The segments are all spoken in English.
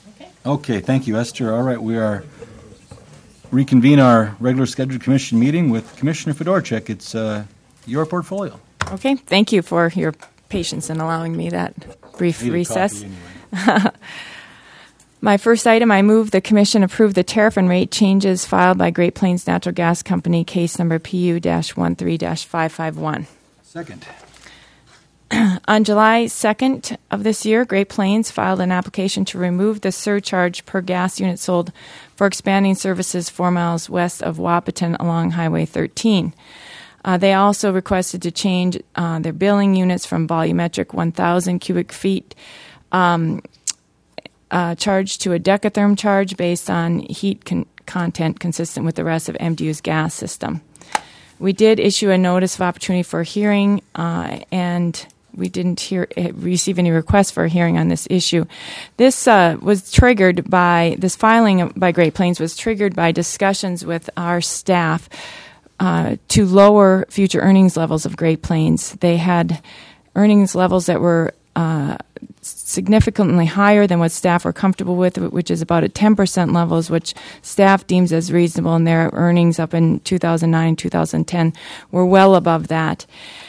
Okay, thank you, Esther. All right, we are reconvene our regular scheduled commission meeting with Commissioner Fedorchak. It's your portfolio. Okay, thank you for your patience in allowing me that brief recess. Anyway. My first item, I move the Commission approve the tariff and rate changes filed by Great Plains Natural Gas Company, case number PU-13-551. Second. On July 2nd of this year, Great Plains filed an application to remove the surcharge per gas unit sold for expanding services 4 miles west of Wahpeton along Highway 13. They also requested to change their billing units from volumetric 1,000 cubic feet charge to a decatherm charge based on heat content consistent with the rest of MDU's gas system. We did issue a notice of opportunity for a hearing, and we didn't receive any requests for a hearing on this issue. This was triggered by, this filing by Great Plains was triggered by discussions with our staff to lower future earnings levels of Great Plains. They had earnings levels that were significantly higher than what staff were comfortable with, which is about at 10% levels, which staff deems as reasonable, and their earnings up in 2009, 2010 were well above that.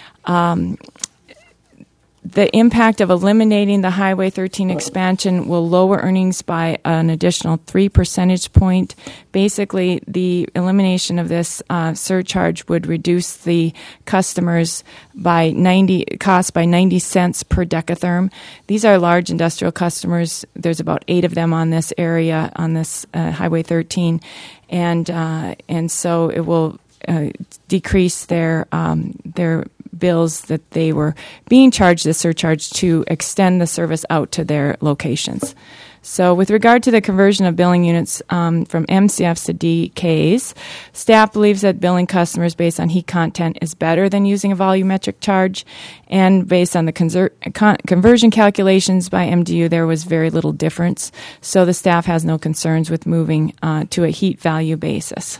The impact of eliminating the Highway 13 expansion will lower earnings by an additional 3 percentage point. Basically, the elimination of this surcharge would reduce the customers cost by 90 cents per decatherm. These are large industrial customers. There's about 8 of them on this area, on this Highway 13, and so it will decrease their bills that they were being charged the surcharge to extend the service out to their locations. So with regard to the conversion of billing units from MCFs to DKs, staff believes that billing customers based on heat content is better than using a volumetric charge, and based on the conversion calculations by MDU, there was very little difference. So the staff has no concerns with moving to a heat value basis.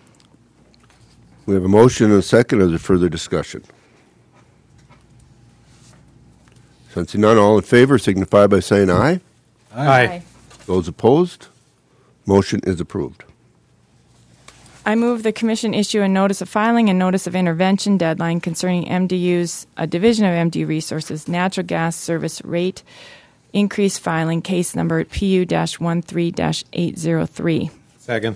We have a motion and a second. Is there further discussion? Sensing none, all in favor signify by saying aye. Aye. Those opposed, motion is approved. I move the Commission issue a notice of filing and notice of intervention deadline concerning MDU's, a division of MDU Resources, natural gas service rate increase filing, case number PU-13-803. Second.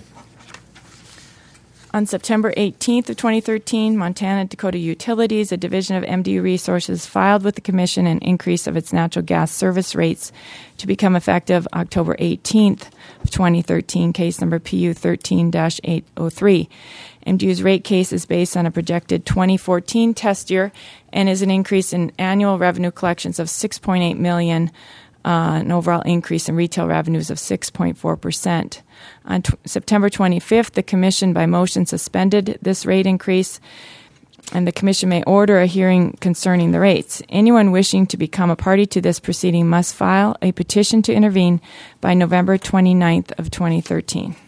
On September 18th of 2013, Montana Dakota Utilities, a division of MDU Resources, filed with the Commission an increase of its natural gas service rates to become effective October 18th of 2013, case number PU-13-803. MDU's rate case is based on a projected 2014 test year and is an increase in annual revenue collections of $6.8 million, an overall increase in retail revenues of 6.4%. On September 25th, the Commission by motion suspended this rate increase, and the Commission may order a hearing concerning the rates. Anyone wishing to become a party to this proceeding must file a petition to intervene by November 29th of 2013.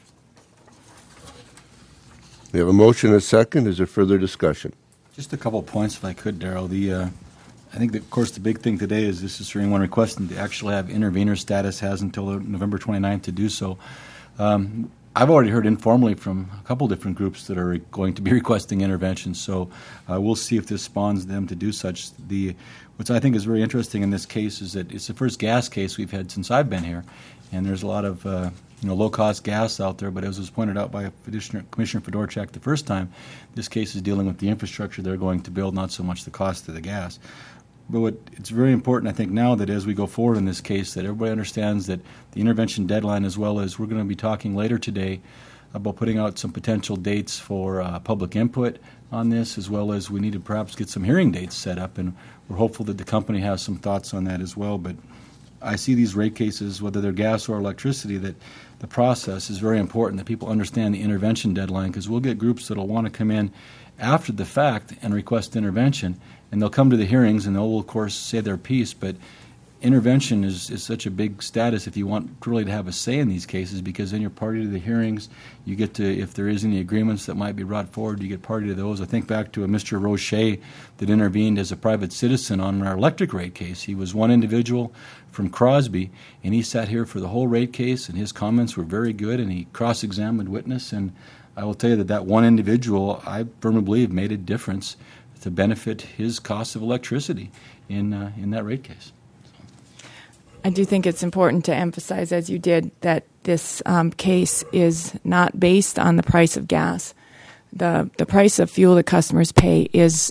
We have a motion and a second. Is there further discussion? Just a couple of points, if I could, Darrell. I think, of course, the big thing today is this is for anyone requesting to actually have intervener status has until November 29th to do so. I've already heard informally from a couple different groups that are going to be requesting intervention, so we'll see if this spawns them to do such. What I think is very interesting in this case is that it's the first gas case we've had since I've been here, and there's a lot of low-cost gas out there, but as was pointed out by Commissioner Fedorchak the first time, this case is dealing with the infrastructure they're going to build, not so much the cost of the gas. But it's very important, I think, now that as we go forward in this case, that everybody understands that the intervention deadline, as well as we're going to be talking later today about putting out some potential dates for public input on this, as well as we need to perhaps get some hearing dates set up, and we're hopeful that the company has some thoughts on that as well. But I see these rate cases, whether they're gas or electricity, that the process is very important, that people understand the intervention deadline, because we'll get groups that will want to come in after the fact and request intervention, and they'll come to the hearings and they'll, of course, say their piece, but intervention is such a big status if you want really to have a say in these cases, because then you're party to the hearings. You get to, if there is any agreements that might be brought forward, you get party to those. I think back to a Mr. Roche that intervened as a private citizen on our electric rate case. He was one individual from Crosby, and he sat here for the whole rate case, and his comments were very good, and he cross-examined witness. And I will tell you that one individual, I firmly believe, made a difference to benefit his cost of electricity in that rate case. I do think it's important to emphasize, as you did, that this case is not based on the price of gas. The price of fuel that customers pay is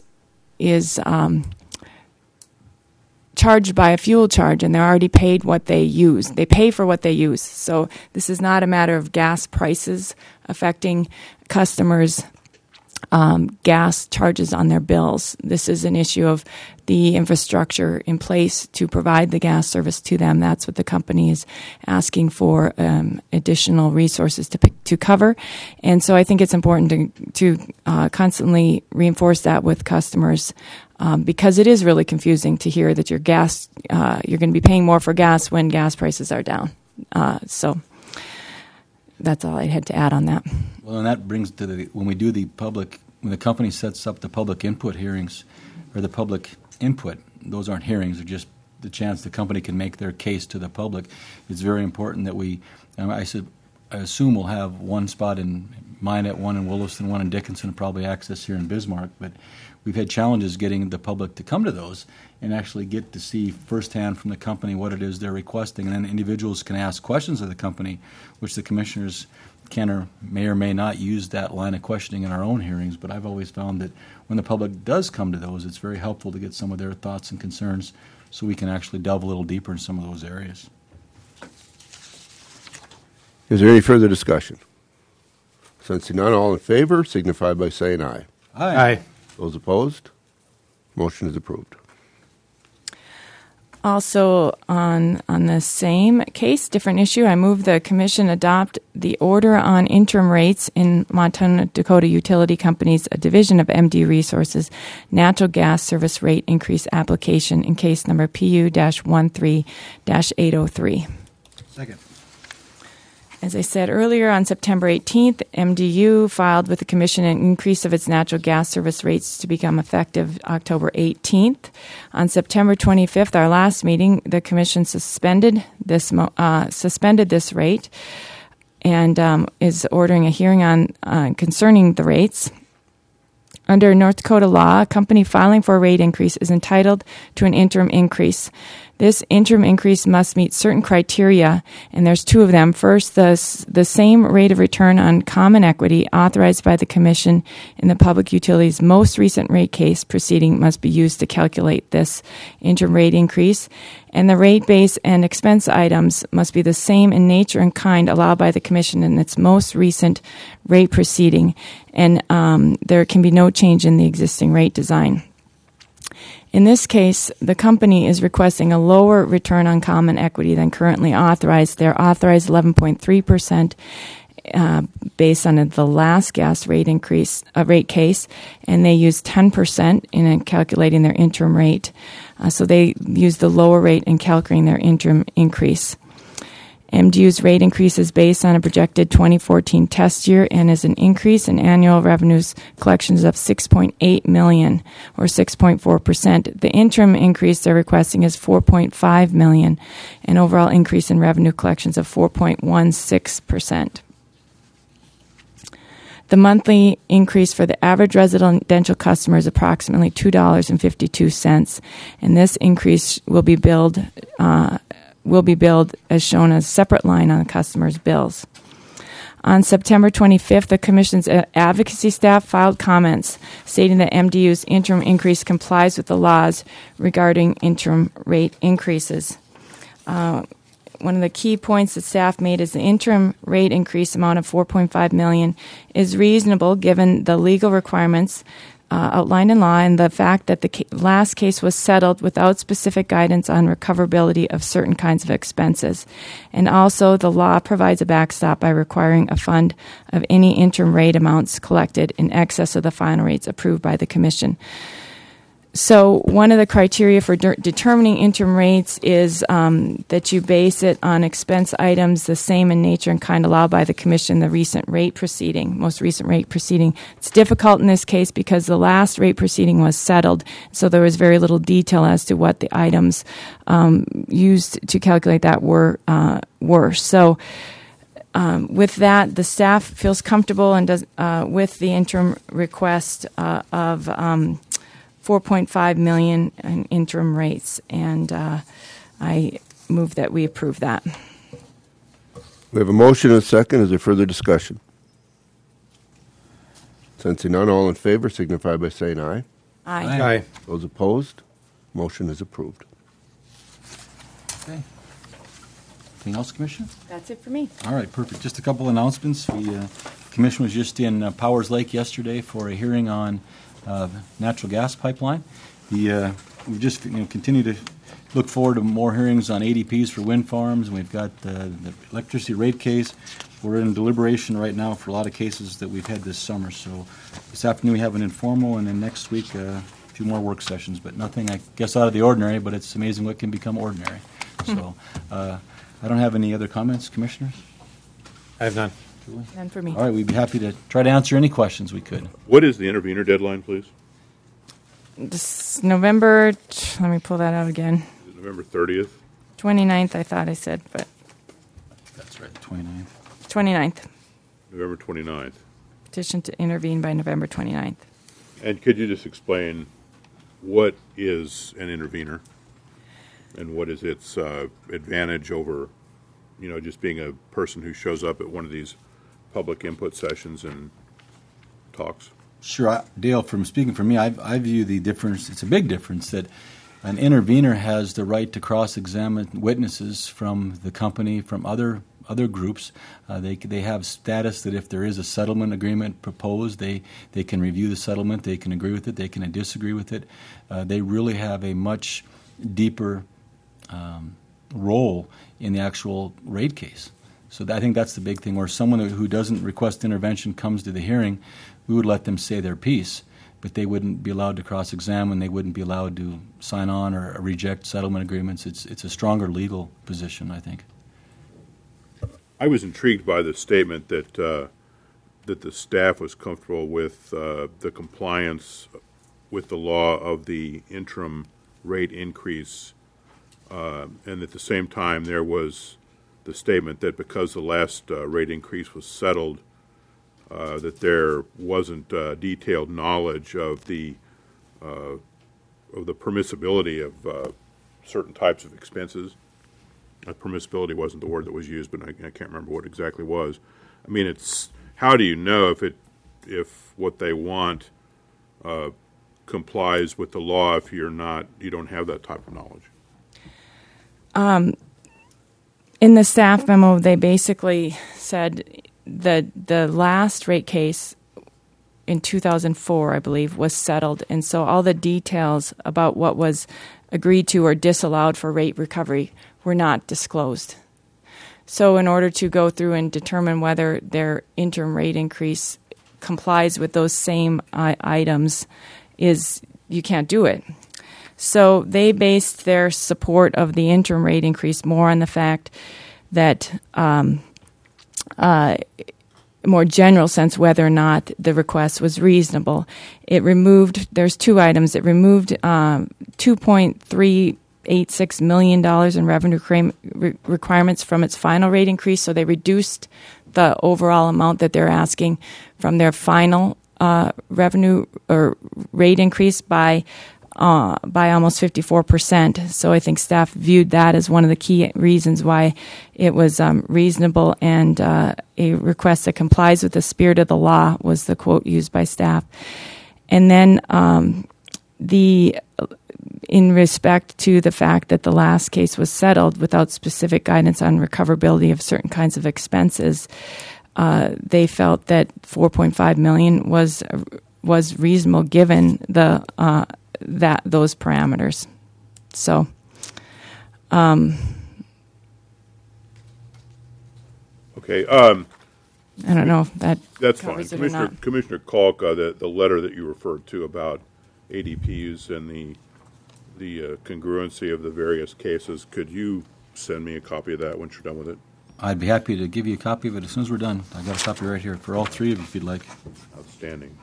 charged by a fuel charge, and they're already paid what they use. They pay for what they use. So this is not a matter of gas prices affecting customers' gas charges on their bills. This is an issue of the infrastructure in place to provide the gas service to them. That's what the company is asking for additional resources to cover. And so I think it's important to constantly reinforce that with customers, because it is really confusing to hear that your gas, you're going to be paying more for gas when gas prices are down. So that's all I had to add on that. Well, and that brings to when the company sets up the public input hearings, or the public input, those aren't hearings, they're just the chance the company can make their case to the public. It's very important that I assume we'll have one spot in Minot, one in Williston, one in Dickinson, probably access here in Bismarck, but we've had challenges getting the public to come to those and actually get to see firsthand from the company what it is they're requesting. And then individuals can ask questions of the company, which the commissioners can or may not use that line of questioning in our own hearings. But I've always found that when the public does come to those, it's very helpful to get some of their thoughts and concerns so we can actually delve a little deeper in some of those areas. Is there any further discussion? Sensing none, all in favor signify by saying aye. Aye. Those opposed? Motion is approved. Also, on the same case, different issue, I move the Commission adopt the Order on Interim Rates in Montana Dakota Utility Company's, a division of MD Resources, Natural Gas Service Rate Increase Application in case number PU-13-803. Second. As I said earlier, on September 18th, MDU filed with the Commission an increase of its natural gas service rates to become effective October 18th. On September 25th, our last meeting, the Commission suspended this rate and is ordering a hearing on concerning the rates. Under North Dakota law, a company filing for a rate increase is entitled to an interim increase. This interim increase must meet certain criteria, and there's two of them. First, the same rate of return on common equity authorized by the Commission in the Public Utilities' most recent rate case proceeding must be used to calculate this interim rate increase, and the rate base and expense items must be the same in nature and kind allowed by the Commission in its most recent rate proceeding, and there can be no change in the existing rate design. In this case, the company is requesting a lower return on common equity than currently authorized. They're authorized 11.3% based on the last gas rate case, and they use 10% in calculating their interim rate. So they use the lower rate in calculating their interim increase. MDU's rate increase is based on a projected 2014 test year and is an increase in annual revenues collections of $6.8 million, or 6.4%. The interim increase they're requesting is $4.5 million, an overall increase in revenue collections of 4.16%. The monthly increase for the average residential customer is approximately $2.52, and this increase will be billed as shown as a separate line on the customer's bills. On September 25th, the Commission's advocacy staff filed comments stating that MDU's interim increase complies with the laws regarding interim rate increases. One of the key points that staff made is the interim rate increase amount of $4.5 million is reasonable given the legal requirements outlined in law and the fact that the last case was settled without specific guidance on recoverability of certain kinds of expenses. And also the law provides a backstop by requiring a fund of any interim rate amounts collected in excess of the final rates approved by the Commission. So one of the criteria for determining interim rates is that you base it on expense items the same in nature and kind allowed by the Commission, the most recent rate proceeding. It's difficult in this case because the last rate proceeding was settled, so there was very little detail as to what the items used to calculate that were. So with that, the staff feels comfortable and does with the interim request of $4.5 million in interim rates, and I move that we approve that. We have a motion and a second. Is there further discussion? Sensing none, all in favor signify by saying aye. Aye. Those opposed, motion is approved. Okay. Anything else, Commissioner? That's it for me. All right, perfect. Just a couple announcements. The Commission was just in Powers Lake yesterday for a hearing on natural gas pipeline. We just continue to look forward to more hearings on ADPs for wind farms, and we've got the electricity rate case. We're in deliberation right now for a lot of cases that we've had this summer. So this afternoon we have an informal, and then next week a few more work sessions, but nothing, I guess, out of the ordinary, but it's amazing what can become ordinary. So I don't have any other comments, Commissioners? I have none. None for me. All right, we'd be happy to try to answer any questions we could. What is the intervener deadline, please? This November, let me pull that out again. Is it November 30th? 29th, I thought I said, but That's right, the 29th. 29th. November 29th. Petition to intervene by November 29th. And could you just explain what is an intervener and what is its advantage over, just being a person who shows up at one of these public input sessions and talks? Sure. Dale, from speaking for me, I view the difference, it's a big difference, that an intervener has the right to cross-examine witnesses from the company, from other groups. They have status that if there is a settlement agreement proposed, they can review the settlement, they can agree with it, they can disagree with it. They really have a much deeper role in the actual rate case. So I think that's the big thing, where someone who doesn't request intervention comes to the hearing, we would let them say their piece, but they wouldn't be allowed to cross-examine, they wouldn't be allowed to sign on or reject settlement agreements. It's a stronger legal position, I think. I was intrigued by the statement that the staff was comfortable with the compliance with the law of the interim rate increase, and at the same time there was the statement that because the last rate increase was settled, that there wasn't detailed knowledge of the permissibility of certain types of expenses. Permissibility wasn't the word that was used, but I can't remember what exactly was. I mean, it's how do you know if what they want complies with the law if you don't have that type of knowledge? In the staff memo, they basically said that the last rate case in 2004, I believe, was settled, and so all the details about what was agreed to or disallowed for rate recovery were not disclosed. So in order to go through and determine whether their interim rate increase complies with those same items, you can't do it. So they based their support of the interim rate increase more on the fact that, more general sense, whether or not the request was reasonable. There's two items. It removed $2.386 million in revenue requirements from its final rate increase, so they reduced the overall amount that they're asking from their final revenue or rate increase by almost 54%. So I think staff viewed that as one of the key reasons why it was reasonable, and a request that complies with the spirit of the law was the quote used by staff. And then in respect to the fact that the last case was settled without specific guidance on recoverability of certain kinds of expenses, they felt that $4.5 million was reasonable given those parameters. So, okay. I don't know if that's fine. covers it or not. Commissioner Kalk, the letter that you referred to about ADPs and the congruency of the various cases. Could you send me a copy of that once you're done with it? I'd be happy to give you a copy of it as soon as we're done. I got a copy right here for all three of you if you'd like. Outstanding.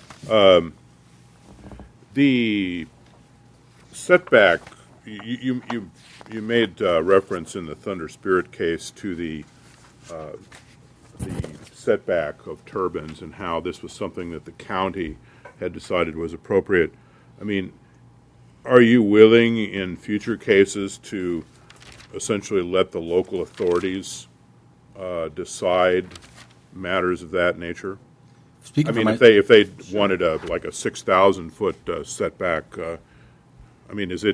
The setback, you made reference in the Thunder Spirit case to the setback of turbines and how this was something that the county had decided was appropriate. I mean, are you willing in future cases to essentially let the local authorities decide matters of that nature? Speaking I mean, for if they wanted like a 6,000-foot setback, I mean, is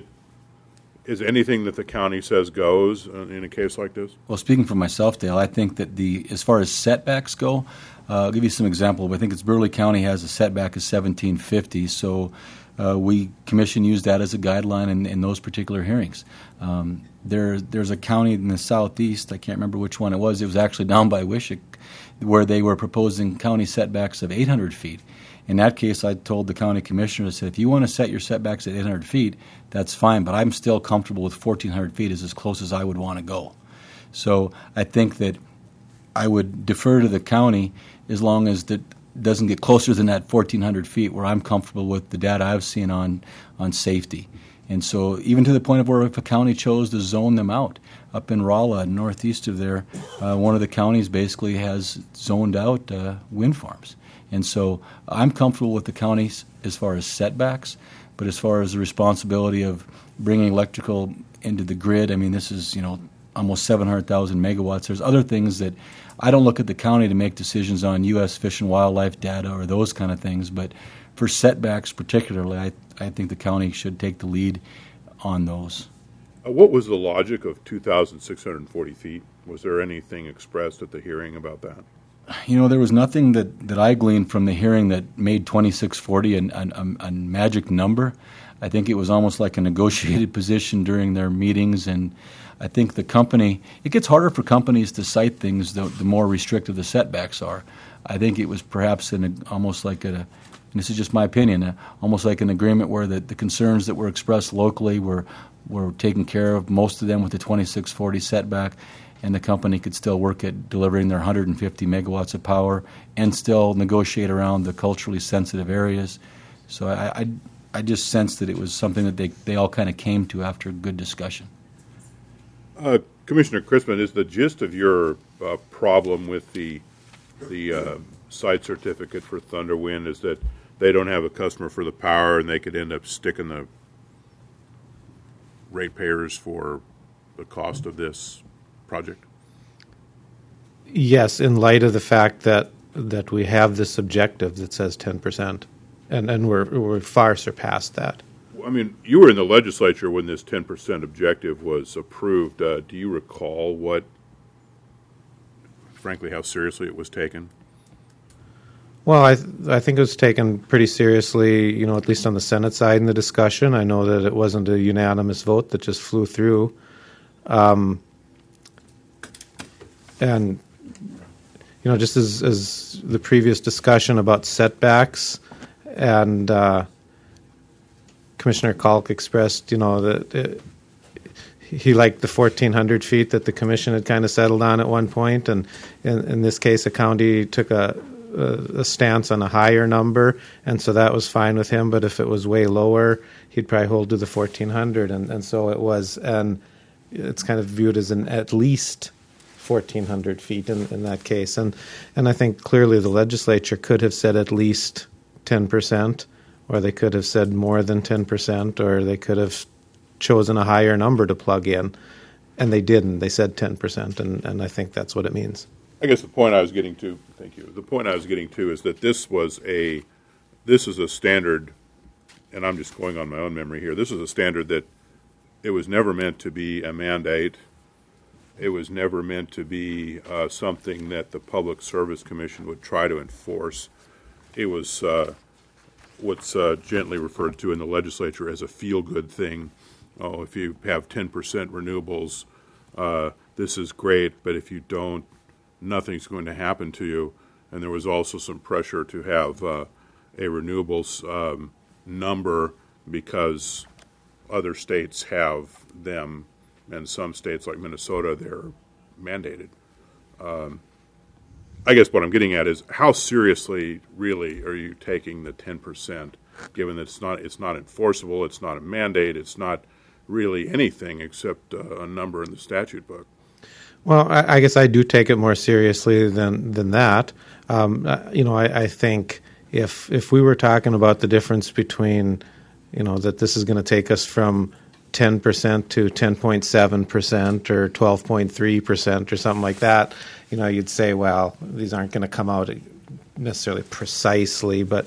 anything that the county says goes in a case like this? Well, speaking for myself, Dale, I think that as far as setbacks go, I'll give you some example. I think it's Burley County has a setback of 1750, so we commission used that as a guideline in those particular hearings. There's a county in the southeast, I can't remember which one it was actually down by Wishick, where they were proposing county setbacks of 800 feet. In that case, I told the county commissioner, I said, if you want to set your setbacks at 800 feet, that's fine, but I'm still comfortable with 1,400 feet as close as I would want to go. So I think that I would defer to the county as long as it doesn't get closer than that 1,400 feet where I'm comfortable with the data I've seen on safety. And so even to the point of where if a county chose to zone them out, up in Rolla, northeast of there, one of the counties basically has zoned out wind farms. And so I'm comfortable with the counties as far as setbacks, but as far as the responsibility of bringing electrical into the grid, I mean, this is, almost 700,000 megawatts. There's other things that I don't look at the county to make decisions on U.S. Fish and Wildlife data or those kind of things, but for setbacks particularly, I think the county should take the lead on those. What was the logic of 2,640 feet? Was there anything expressed at the hearing about that? There was nothing that I gleaned from the hearing that made 2640 a magic number. I think it was almost like a negotiated position during their meetings, and I think the company, it gets harder for companies to cite things the more restrictive the setbacks are. I think it was perhaps almost like and this is just my opinion, almost like an agreement where the concerns that were expressed locally were taken care of, most of them with the 2640 setback, and the company could still work at delivering their 150 megawatts of power and still negotiate around the culturally sensitive areas. So I just sensed that it was something that they all kind of came to after a good discussion. Commissioner Chrisman, is the gist of your problem with the site certificate for Thunder Wind is that they don't have a customer for the power and they could end up sticking the ratepayers for the cost of this project? Yes, in light of the fact that we have this objective that says 10%, and we're far surpassed that. I mean, you were in the legislature when this 10% objective was approved. Do you recall frankly, how seriously it was taken? Well, I think it was taken pretty seriously, at least on the Senate side in the discussion. I know that it wasn't a unanimous vote that just flew through. And, just as the previous discussion about setbacks, and Commissioner Kalk expressed, that he liked the 1,400 feet that the commission had kind of settled on at one point, and in this case, a county took a stance on a higher number, and so that was fine with him. But if it was way lower, he'd probably hold to the 1,400, and so it was. And it's kind of viewed as an at least 1,400 feet in that case. And I think clearly the legislature could have said at least 10%, or they could have said more than 10%, or they could have chosen a higher number to plug in, and they didn't. They said 10%, and I think that's what it means. I guess the point I was getting to, thank you. The point I was getting to is that this is a standard, and I'm just going on my own memory here. This is a standard that it was never meant to be a mandate. It was never meant to be something that the Public Service Commission would try to enforce. It was what's gently referred to in the legislature as a feel-good thing. Oh, if you have 10% renewables, this is great, but if you don't, nothing's going to happen to you. And there was also some pressure to have a renewables number because other states have them, and some states like Minnesota, they're mandated. I guess what I'm getting at is how seriously really are you taking the 10%, given that it's not enforceable, it's not a mandate, it's not really anything except a number in the statute book. Well, I guess I do take it more seriously than that. I think if we were talking about the difference between, that this is going to take us from 10% to 10.7% or 12.3% or something like that, you'd say, well, these aren't going to come out necessarily precisely, but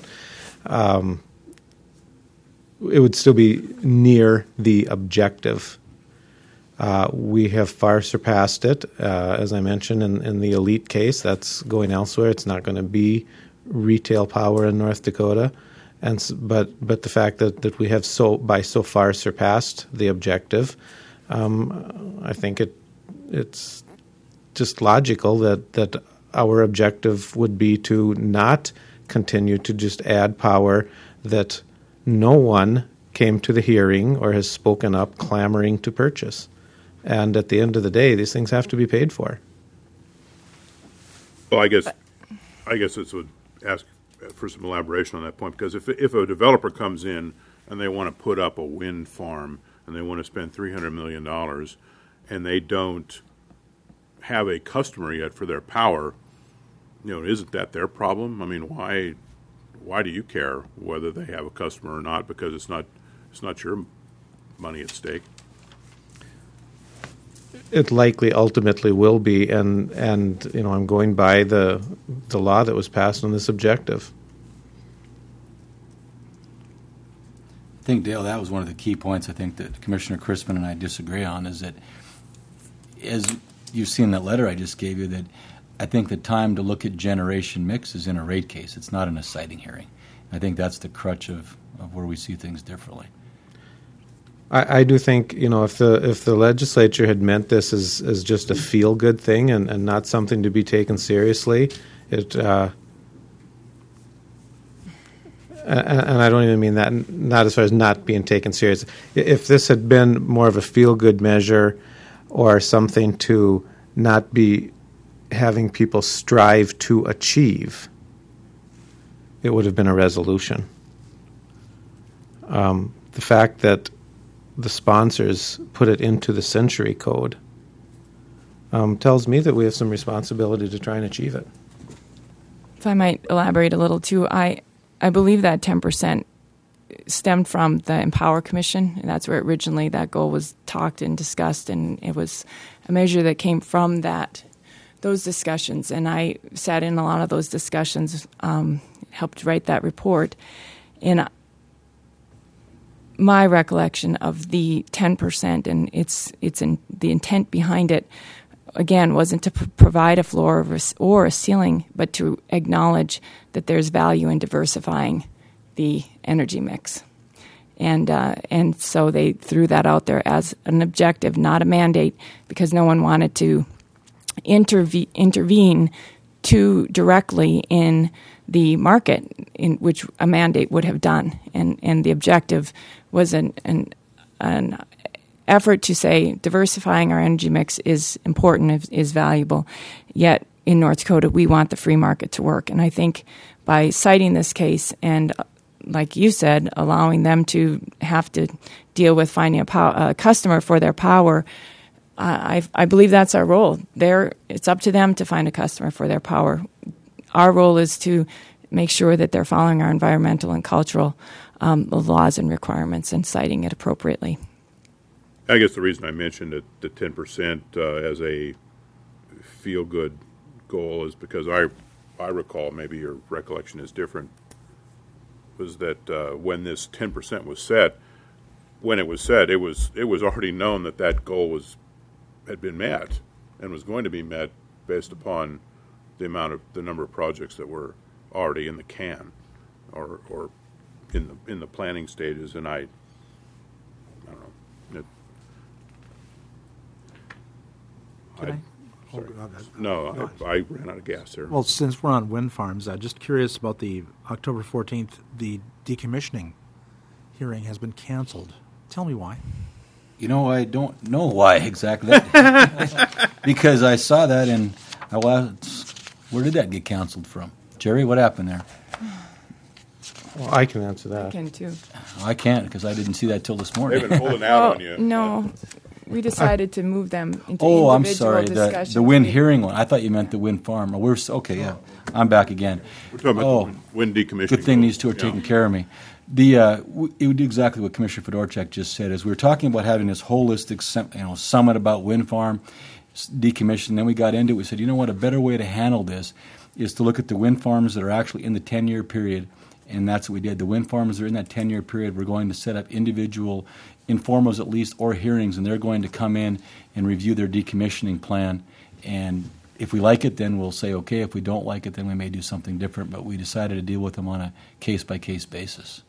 it would still be near the objective. We have far surpassed it, as I mentioned in the Elite case. That's going elsewhere. It's not going to be retail power in North Dakota, but the fact that we have so far surpassed the objective, I think it's just logical that our objective would be to not continue to just add power that no one came to the hearing or has spoken up clamoring to purchase. And at the end of the day, these things have to be paid for. Well, I guess this would ask for some elaboration on that point, because if a developer comes in and they want to put up a wind farm and they want to spend $300 million and they don't have a customer yet for their power, isn't that their problem? I mean, why do you care whether they have a customer or not? Because it's not your money at stake. It likely ultimately will be, and I'm going by the law that was passed on this objective. I think, Dale, that was one of the key points I think that Commissioner Crispin and I disagree on, is that, as you've seen that letter I just gave you, that I think the time to look at generation mix is in a rate case. It's not in a siting hearing. I think that's the crutch of where we see things differently. I do think, if the legislature had meant this as just a feel-good thing and not something to be taken seriously, and I don't even mean that, not as far as not being taken serious. If this had been more of a feel-good measure or something to not be having people strive to achieve, it would have been a resolution. The fact that the sponsors put it into the Century Code tells me that we have some responsibility to try and achieve it. If I might elaborate a little too, I believe that 10% stemmed from the Empower Commission, and that's where originally that goal was talked and discussed, and it was a measure that came from those discussions. And I sat in a lot of those discussions, helped write that report, and my recollection of the 10% and it's in the intent behind it, again, wasn't to provide a floor or a ceiling, but to acknowledge that there's value in diversifying the energy mix. And so they threw that out there as an objective, not a mandate, because no one wanted to intervene too directly in the market, in which a mandate would have done. And the objective was an effort to say diversifying our energy mix is important, is valuable. Yet in North Dakota, we want the free market to work. And I think by citing this case and, like you said, allowing them to have to deal with finding a customer for their power, I believe that's our role. It's up to them to find a customer for their power. Our role is to make sure that they're following our environmental and cultural laws and requirements and citing it appropriately. I guess the reason I mentioned the 10% as a feel-good goal is because I recall, maybe your recollection is different, was that when this 10% was set, when it was set, it was already known that goal had been met and was going to be met based upon the number of projects that were already in the can or in the planning stages. And I don't know. I ran out of gas there. Well, since we're on wind farms, I'm just curious about the October 14th, the decommissioning hearing has been canceled. Tell me why. You know, I don't know why exactly. Because I saw that and where did that get canceled from? Jerry, what happened there? Well, I can answer that. I can too. I can't because I didn't see that till this morning. They've been holding out on you. No, we decided to move them into Oh, I'm individual sorry. discussions. The wind hearing one. I thought you meant the wind farm. Okay, yeah. I'm back again. We're talking about the wind decommissioning. Good thing rules. these two are taking care of me. It would do exactly what Commissioner Fedorchak just said. Is we were talking about having this holistic, summit about wind farm decommission. Then we got into it. We said, you know what? A better way to handle this is to look at the wind farms that are actually in the 10-year period. And that's what we did. The wind farms that are in that 10-year period, we're going to set up individual informals at least or hearings, and they're going to come in and review their decommissioning plan. And if we like it, then we'll say okay. If we don't like it, then we may do something different. But we decided to deal with them on a case-by-case basis.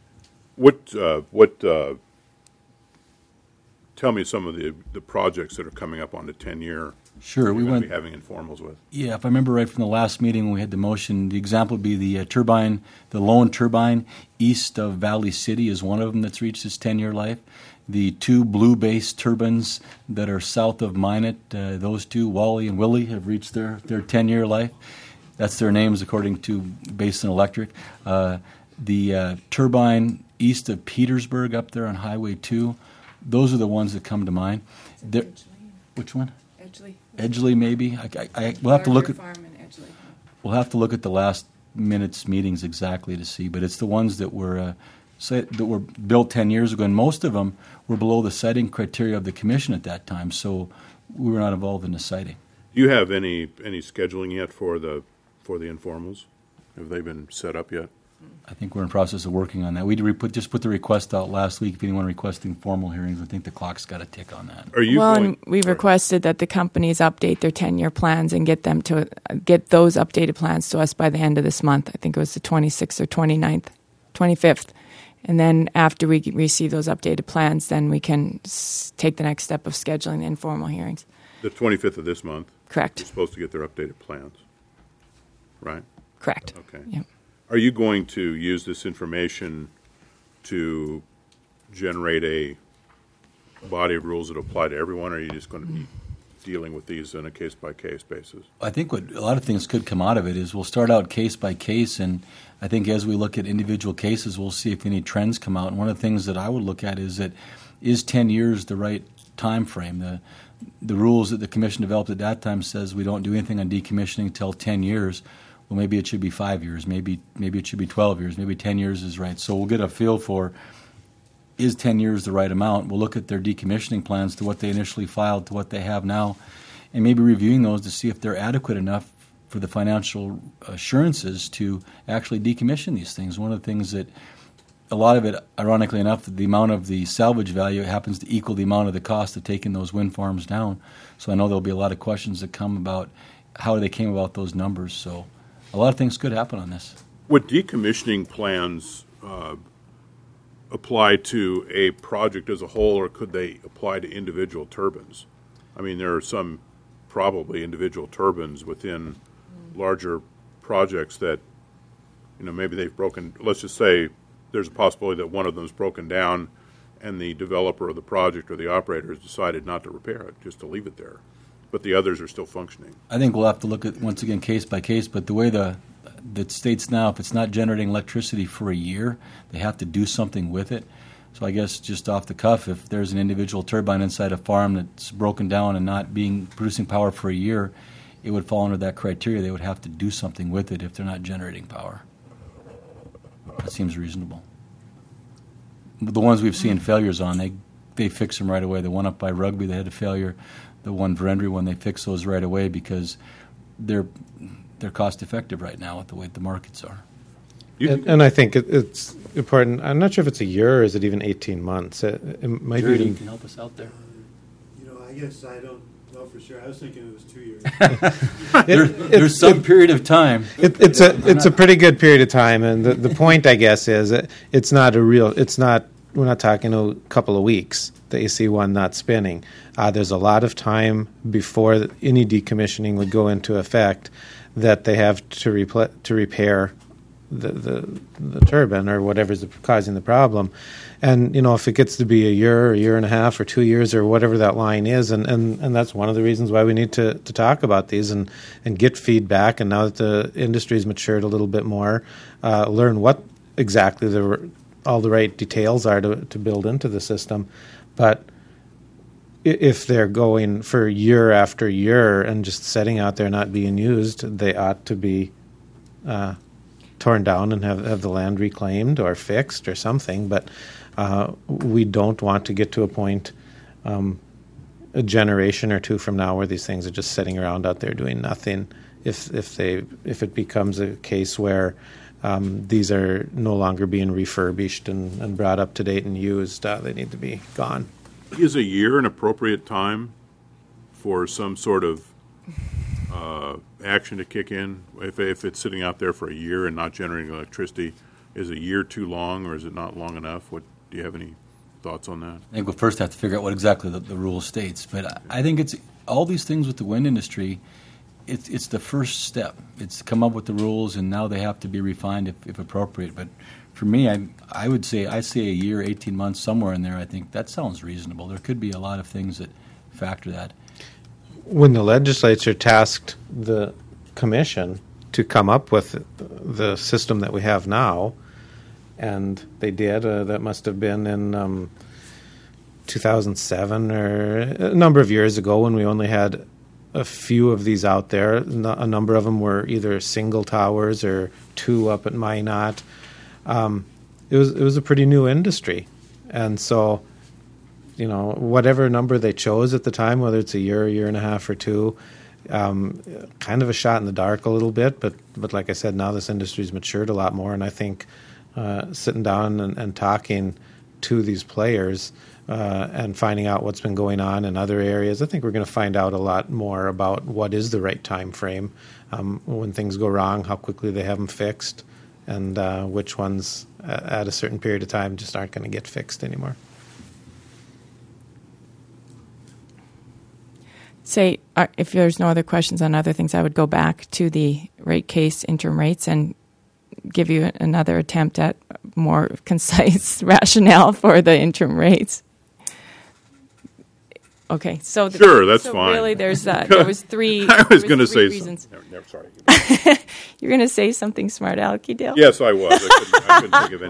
Tell me some of the projects that are coming up on the 10-year. Sure, we went to be having informals with. Yeah, if I remember right from the last meeting when we had the motion, the example would be the turbine, the lone turbine east of Valley City is one of them that's reached its 10-year life. The two blue-based turbines that are south of Minot, those two, Wally and Willie, have reached their 10-year life. That's their names according to Basin Electric. The turbine east of Petersburg up there on Highway 2, those are the ones that come to mind. Which one? Edgeley, maybe. We'll have to look at. We'll have to look at the last minute's meetings exactly to see, but it's the ones that were built 10 years ago, and most of them were below the siting criteria of the commission at that time, so we were not involved in the siting. Do you have any scheduling yet for the informals? Have they been set up yet? I think we're in the process of working on that. We just put the request out last week. If anyone requesting formal hearings, I think the clock's got a tick on that. And we requested that the companies update their 10-year plans and get those updated plans to us by the end of this month. I think it was the 26th or 25th. And then after we receive those updated plans, then we can take the next step of scheduling the informal hearings. The 25th of this month? Correct. You're supposed to get their updated plans, right? Correct. Okay. Yep. Are you going to use this information to generate a body of rules that apply to everyone, or are you just going to be dealing with these on a case-by-case basis? I think what a lot of things could come out of it is we'll start out case-by-case, and I think as we look at individual cases, we'll see if any trends come out. And one of the things that I would look at is 10 years the right time frame? The rules that the commission developed at that time says we don't do anything on decommissioning until 10 years. Well, maybe it should be 5 years. Maybe it should be 12 years. Maybe 10 years is right. So we'll get a feel for, is 10 years the right amount? We'll look at their decommissioning plans to what they initially filed to what they have now, and maybe reviewing those to see if they're adequate enough for the financial assurances to actually decommission these things. One of the things that a lot of it, ironically enough, the amount of the salvage value happens to equal the amount of the cost of taking those wind farms down. So I know there'll be a lot of questions that come about how they came about those numbers. So a lot of things could happen on this. Would decommissioning plans apply to a project as a whole, or could they apply to individual turbines? I mean, there are some probably individual turbines within larger projects that, maybe they've broken. Let's just say there's a possibility that one of them is broken down and the developer of the project or the operator has decided not to repair it, just to leave it there. But the others are still functioning. I think we'll have to look at, once again, case by case, but the way that states now, if it's not generating electricity for a year, they have to do something with it. So I guess just off the cuff, if there's an individual turbine inside a farm that's broken down and not producing power for a year, it would fall under that criteria. They would have to do something with it if they're not generating power. That seems reasonable. The ones we've seen failures on, they fix them right away. The one up by Rugby, they had a failure. The one Verendry one, they fix those right away because they're cost effective right now with the way the markets are. And I think it's important. I'm not sure if it's a year or is it even 18 months. It might Jerry, be. you can help us out there. I guess I don't know for sure. I was thinking it was 2 years. There's some period of time. It's a pretty good period of time, and the point, I guess, is it's not a real. It's not. We're not talking a couple of weeks that you see one not spinning. There's a lot of time before any decommissioning would go into effect that they have to repair the turbine or whatever's causing the problem. And, if it gets to be a year and a half, or 2 years, or whatever that line is, and that's one of the reasons why we need to talk about these and get feedback. And now that the industry's matured a little bit more, learn what exactly all the right details are to build into the system. But if they're going for year after year and just sitting out there not being used, they ought to be torn down and have the land reclaimed or fixed or something. But we don't want to get to a point a generation or two from now where these things are just sitting around out there doing nothing. If it becomes a case where these are no longer being refurbished and brought up to date and used, they need to be gone. Is a year an appropriate time for some sort of action to kick in? If it's sitting out there for a year and not generating electricity, is a year too long, or is it not long enough? Do you have any thoughts on that? I think we'll first have to figure out what exactly the rule states. But I think it's all these things with the wind industry. It's the first step. It's come up with the rules, and now they have to be refined if appropriate. But for me, I would say a year, 18 months, somewhere in there. I think that sounds reasonable. There could be a lot of things that factor that. When the legislature tasked the commission to come up with the system that we have now, and they did, that must have been in 2007 or a number of years ago, when we only had a few of these out there. A number of them were either single towers or two up at Minot. It was a pretty new industry, and so whatever number they chose at the time, whether it's a year and a half, or two, kind of a shot in the dark a little bit. But like I said, now this industry's matured a lot more, and I think sitting down and talking to these players and finding out what's been going on in other areas, I think we're going to find out a lot more about what is the right time frame when things go wrong, how quickly they have them fixed, and which ones at a certain period of time just aren't going to get fixed anymore. Say, if there's no other questions on other things, I would go back to the rate case interim rates and give you another attempt at more concise rationale for the interim rates. Okay, so sure, that's fine. Really, there was three. I was going to say reasons. Sorry. You're going to say something smart, Alecky Dale? Yes, I was. I couldn't think of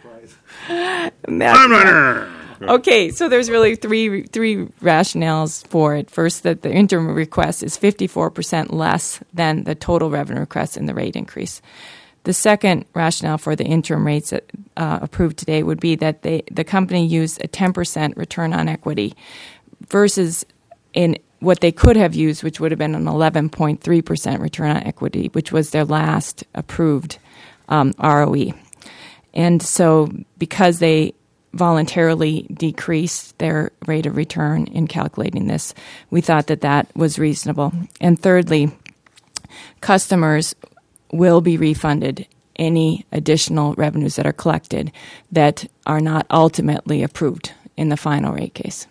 anything. Okay, so there's really three rationales for it. First, that the interim request is 54% less than the total revenue request in the rate increase. The second rationale for the interim rates approved today would be that the company used a 10% return on equity versus in what they could have used, which would have been an 11.3% return on equity, which was their last approved ROE. And so because they voluntarily decreased their rate of return in calculating this, we thought that was reasonable. And thirdly, customers will be refunded any additional revenues that are collected that are not ultimately approved in the final rate case.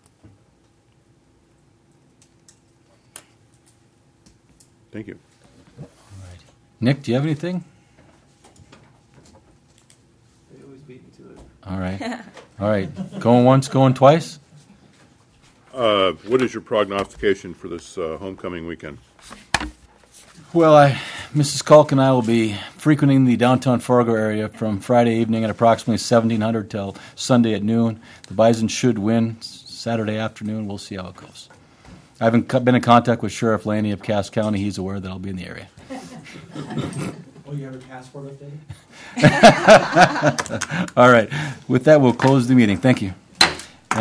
Thank you. All right. Nick, do you have anything? They always beat me to it. All right. All right. Going once, going twice? What is your prognostication for this homecoming weekend? Well, Mrs. Culk and I will be frequenting the downtown Fargo area from Friday evening at approximately 1700 till Sunday at noon. The Bison should win Saturday afternoon. We'll see how it goes. I haven't been in contact with Sheriff Laney of Cass County. He's aware that I'll be in the area. Oh, you have your passport updated? All right. With that, we'll close the meeting. Thank you.